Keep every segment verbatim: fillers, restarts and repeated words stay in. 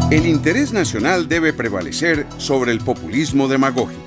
El interés nacional debe prevalecer sobre el populismo demagógico.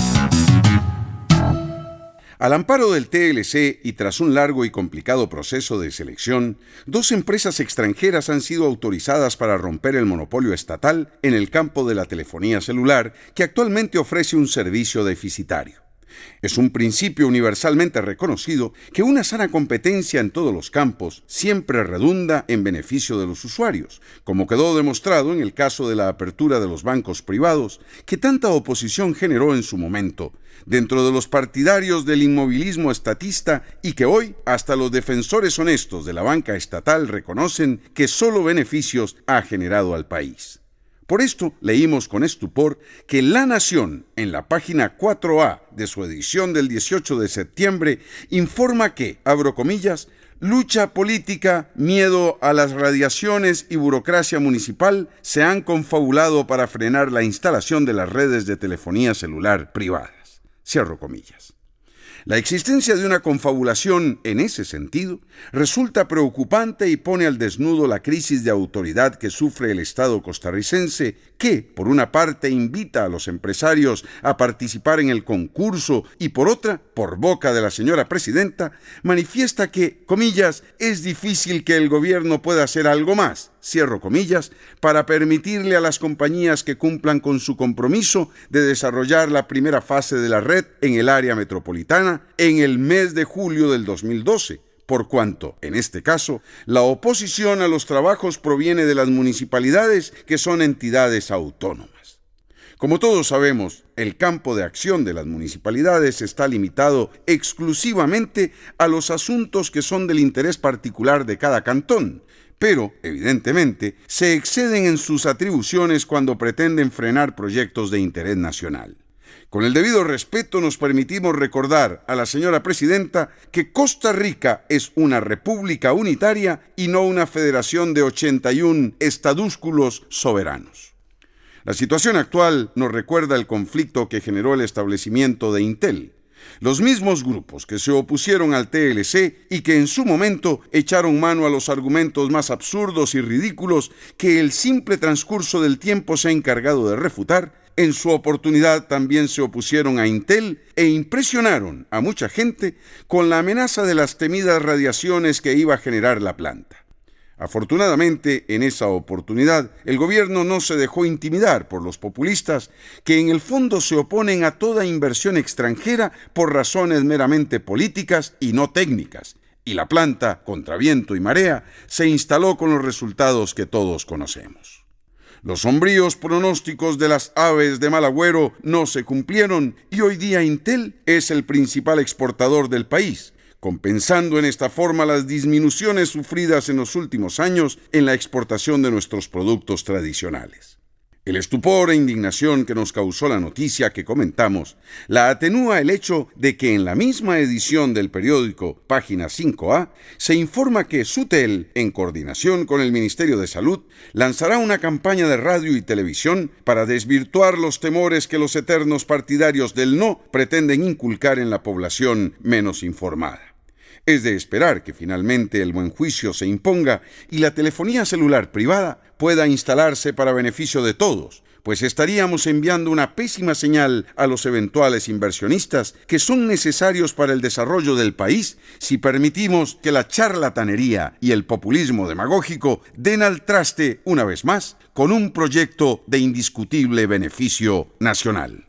Al amparo del T L C y tras un largo y complicado proceso de selección, dos empresas extranjeras han sido autorizadas para romper el monopolio estatal en el campo de la telefonía celular, que actualmente ofrece un servicio deficitario. Es un principio universalmente reconocido que una sana competencia en todos los campos siempre redunda en beneficio de los usuarios, como quedó demostrado en el caso de la apertura de los bancos privados, que tanta oposición generó en su momento, dentro de los partidarios del inmovilismo estatista y que hoy hasta los defensores honestos de la banca estatal reconocen que solo beneficios ha generado al país. Por esto leímos con estupor que La Nación, en la página cuatro A de su edición del dieciocho de septiembre, informa que, abro comillas, lucha política, miedo a las radiaciones y burocracia municipal se han confabulado para frenar la instalación de las redes de telefonía celular privadas. Cierro comillas. La existencia de una confabulación en ese sentido resulta preocupante y pone al desnudo la crisis de autoridad que sufre el Estado costarricense, que, por una parte, invita a los empresarios a participar en el concurso y, por otra, por boca de la señora presidenta, manifiesta que, comillas, es difícil que el gobierno pueda hacer algo más, cierro comillas, para permitirle a las compañías que cumplan con su compromiso de desarrollar la primera fase de la red en el área metropolitana en el mes de julio del dos mil doce, por cuanto, en este caso, la oposición a los trabajos proviene de las municipalidades, que son entidades autónomas. Como todos sabemos, el campo de acción de las municipalidades está limitado exclusivamente a los asuntos que son del interés particular de cada cantón, pero, evidentemente, se exceden en sus atribuciones cuando pretenden frenar proyectos de interés nacional. Con el debido respeto nos permitimos recordar a la señora presidenta que Costa Rica es una república unitaria y no una federación de ochenta y un estadúsculos soberanos. La situación actual nos recuerda el conflicto que generó el establecimiento de Intel. Los mismos grupos que se opusieron al T L C y que en su momento echaron mano a los argumentos más absurdos y ridículos que el simple transcurso del tiempo se ha encargado de refutar, en su oportunidad también se opusieron a Intel e impresionaron a mucha gente con la amenaza de las temidas radiaciones que iba a generar la planta. Afortunadamente, en esa oportunidad, el gobierno no se dejó intimidar por los populistas que en el fondo se oponen a toda inversión extranjera por razones meramente políticas y no técnicas, y la planta, contra viento y marea, se instaló con los resultados que todos conocemos. Los sombríos pronósticos de las aves de mal agüero no se cumplieron y hoy día Intel es el principal exportador del país, compensando en esta forma las disminuciones sufridas en los últimos años en la exportación de nuestros productos tradicionales. El estupor e indignación que nos causó la noticia que comentamos la atenúa el hecho de que en la misma edición del periódico, página cinco A, se informa que Sutel, en coordinación con el Ministerio de Salud, lanzará una campaña de radio y televisión para desvirtuar los temores que los eternos partidarios del no pretenden inculcar en la población menos informada. Es de esperar que finalmente el buen juicio se imponga y la telefonía celular privada pueda instalarse para beneficio de todos, pues estaríamos enviando una pésima señal a los eventuales inversionistas que son necesarios para el desarrollo del país si permitimos que la charlatanería y el populismo demagógico den al traste una vez más con un proyecto de indiscutible beneficio nacional.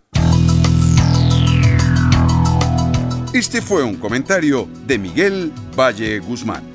Este fue un comentario de Miguel Valle Guzmán.